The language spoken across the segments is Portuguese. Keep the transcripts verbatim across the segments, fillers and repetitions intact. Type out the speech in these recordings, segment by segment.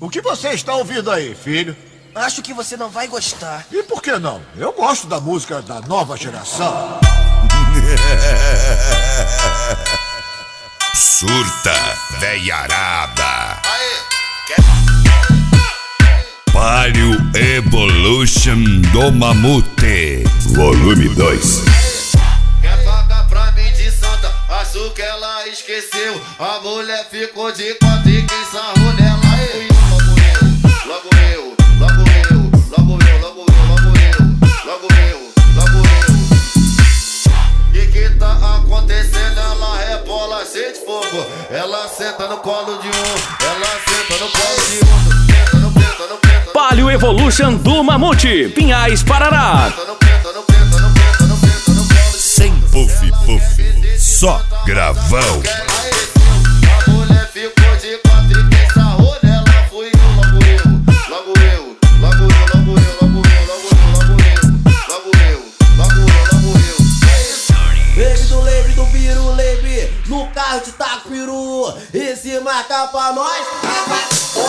O que você está ouvindo aí, filho? Acho que você não vai gostar. E por que não? Eu gosto da música da nova geração. Surta, veiarada. Palio Evolution do Mamute, volume dois. Quer pagar pra mim de santa, acho que ela esqueceu. A mulher ficou de quatro e quem sarrou nela foi eu. Logo eu, logo eu, logo eu, logo eu, logo eu, logo eu, logo eu. E que tá acontecendo? Ela rebola cheia de fogo. Ela senta no colo de um, ela senta no colo de outro. Senta no penta, no penta. Palio Evolution do Mamute, Pinhais, Parará. Sem puff puff, só gravão. A mulher ficou de quatro e quem sarrou nela fui eu. Logo eu, logo eu, logo eu, logo eu, logo eu, logo eu, logo eu, logo eu, logo eu. Baby do lebre do piru, lebre no carro de taco peru. E se marcar pra nós, vai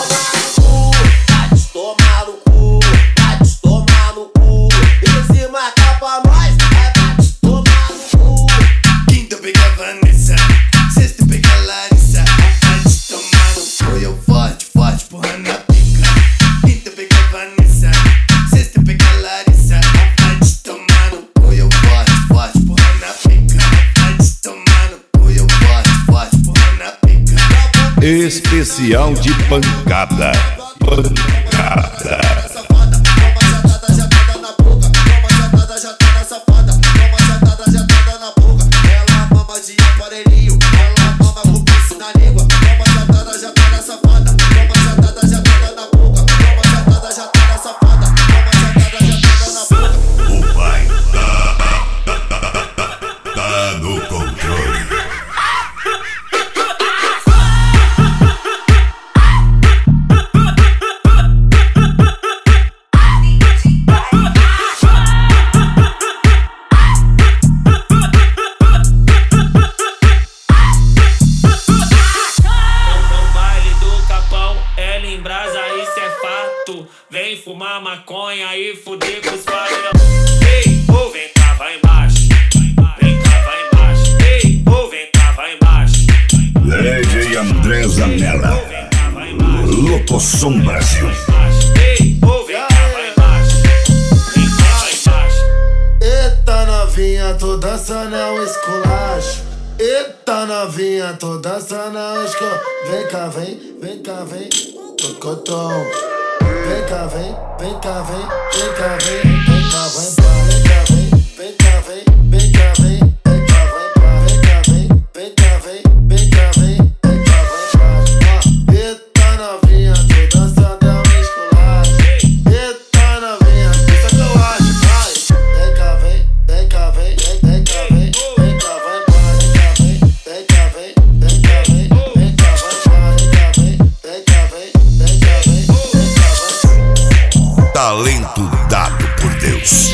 tomar no cu, vai te tomar no cu, vai te tomar no cu. E se marcar pra nós, vai te tomar no cu. Quinta pega Vanessa, sexta pega Larissa, vai te tomar no cu. Eu forte, forte, porra na pica. Quinta pega Vanessa, sexta pega Larissa, vai te tomar no cu. Eu forte, forte, porra na pica. Vai te tomar no cu. Eu forte, forte, porra na pica. Especial de pancada. Pancada. O pai tá, tá, tá, tá, tá no controle. Vem fumar maconha e fuder com os favelas. Ei, ô, vem cá, vai embaixo. Vem cá, vai embaixo. Ei, ô, vem cá, vai embaixo. D J André Zanella, Locosom Brasil. Ei, ô, vem cá, vai embaixo. Vem cá, vai embaixo. Eita novinha, tô dançando é um esculacho. Eita novinha, tô dançando é um esculacho. Vem cá, vem, vem cá, vem, tocotão. Vem cá, vem, vem cá, vem, vem cá, vem, vem cá, vem, vem cá, vem, vem cá, vem, vem cá, vem, vem cá, vem, vem cá, vem, vem cá, vem, vem cá, vem, vem cá, vem. Eita novinha, tô dançando é um esculacho. Eita novinha, isso que eu acho, vai. Vem cá, vem, vem cá, vem, vem cá, vem, vem cá, vem, vem cá, vem, vem cá, vem, vem cá, vem, vem cá, vem, vem cá, vem, vem cá, vem. Talento dado por Deus.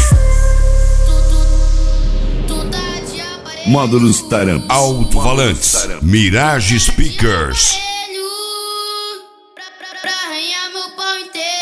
Módulos Taram, alto-falantes, Mirage Speakers. Pra arranhar meu pau inteiro.